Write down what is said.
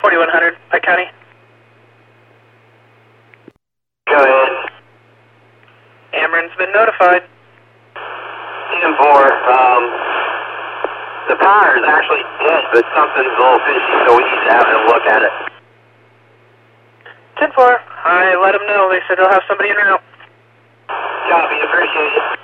4100, Pike County. Go ahead. Ameren's been notified. 10-4, the power is actually dead, but something's a little fishy, so we need to have a look at it. 10-4, I let them know. They said they'll have somebody in route. Copy, appreciate it.